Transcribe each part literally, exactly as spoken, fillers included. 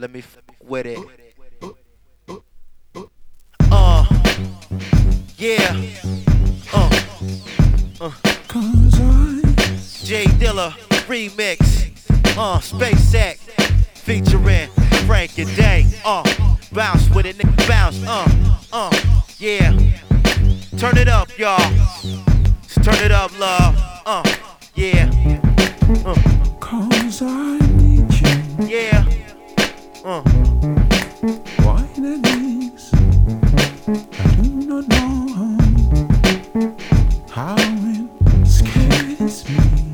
let me f with it. Uh, yeah. Uh, uh. J Dilla remix. Uh, Space Act featuring Frank and Day. Uh, bounce with it, nigga, bounce. Uh, uh, yeah. Turn it up, y'all. Turn it up, love. Uh, yeah. Uh. Cause I need you. Yeah. Uh. Why that is, I do not know how it scares me.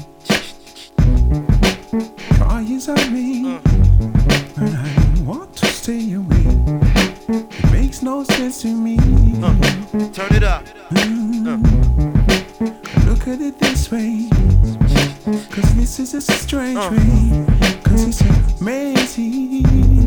Try as I may, uh. but I don't want to stay away. It makes no sense to me. Uh. Turn it up. Mm. Uh. Look at it this way, cause this is a strange uh. way, cause it's amazing,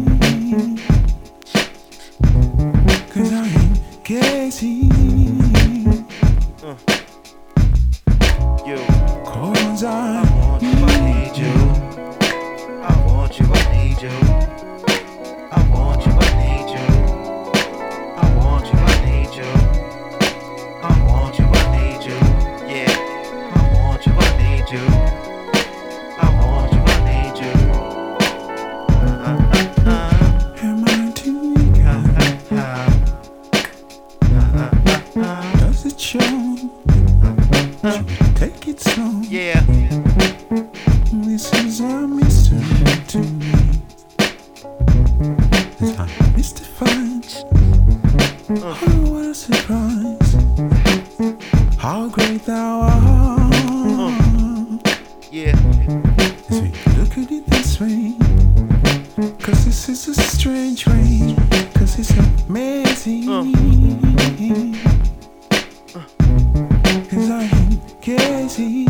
cause I ain't crazy. Uh. You. Cause I, I want you, I need you. I want you, I need you. I want you, I need you. I want you, I need you. I want you, I need you. Yeah. I want you, I need you. I want you, I need you. Uh, uh, uh. am I too weak? Uh, uh, uh. Uh, uh. Does it show? Should we take it slow? Yeah. This is a mystery to me. As I mystified. Uh. Oh, what a surprise. How great thou art. Uh. Yeah. As we look at it this way, cause this is a strange way, cause it's amazing. Uh. Cause I ain't crazy.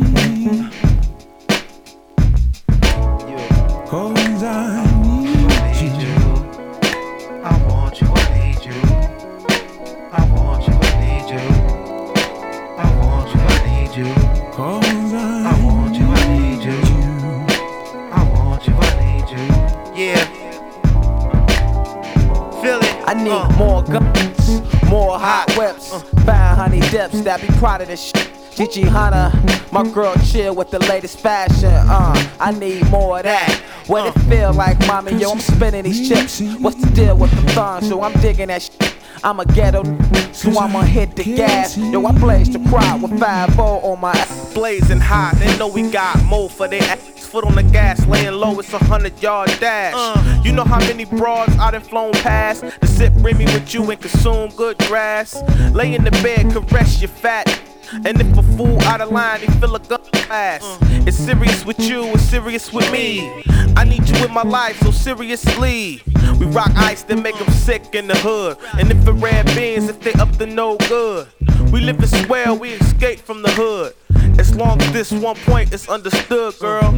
Cause I need you. I want you, I need you. I want you, I need you. I want you, I need you. Cause I, I want you, I need you. I want you, I need you. Yeah. Feel it. I need uh. more guns, more hot whips, uh. fine honey dips that be proud of this shit. Gigi Hunter, my girl chill with the latest fashion. Uh, I need more of that. What it feel like, mommy? Yo, I'm spinning these chips. What's the deal with the thongs? Yo, I'm digging that shit. I'm a ghetto, so I'ma hit the gas. Yo, I blaze the crowd with five oh on my ass. Blazing hot, they know we got more for their ass. Foot on the gas, laying low, it's a hundred yard dash. Uh. You know how many broads I done flown past to sip Remy with you and consume good grass. Lay in the bed, caress your fat. And if a fool out of line, he feel a gun ass. Uh. It's serious with you, it's serious with me. I need you in my life, so seriously. We rock ice that make them sick in the hood. And infrared beams if they up to no good. We live in square, we escape from the hood. As long as this one point is understood, girl.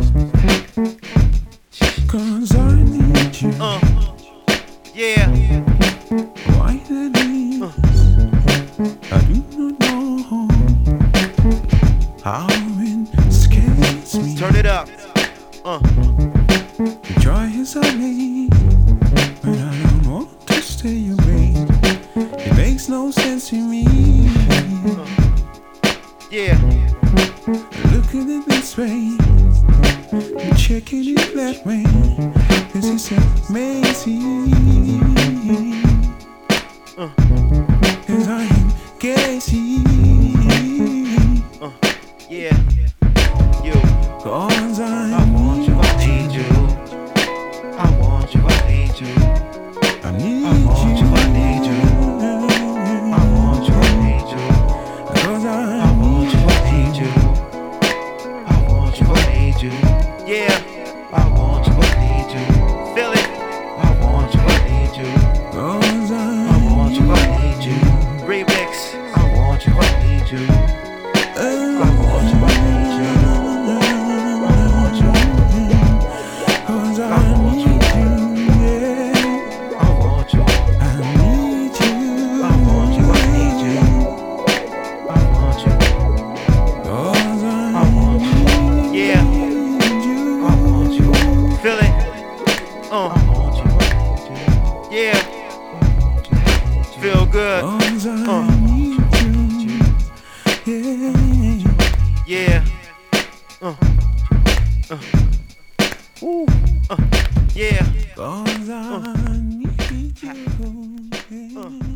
Cause I need you. Uh. Yeah. Why that is, uh. I do not know how it scares me. Turn it up. Uh. Try as I may, but I don't want to stay away. It makes no sense to me. Uh. Yeah. Look at it this way, I'm checking it that way, cause it's amazing. Uh. Cause I ain't crazy. Uh. Yeah. You. Cause I, I want you, I need you. I want you, I need you. I need I want you, I you. need you. I want you, I need you. Cause I, I want you, I need you. I want you, I need you. Yeah. I want you, I need you. Feel it. I want you, I need you. cause I, I want you, I need you. Remix. I want you, I need you. I want you, I need you. I want you, cause I, I want need you. you, yeah. I want you. I need you. I want you, I need you. I want you. Cause I, I want you. Yeah. need you. I want you. Feel it. Uh. I want you. good. Cause I Uh. need you. Yeah. Yeah. Uh. Uh. Ooh. Uh. Yeah. Cause I need you. Yeah. Uh.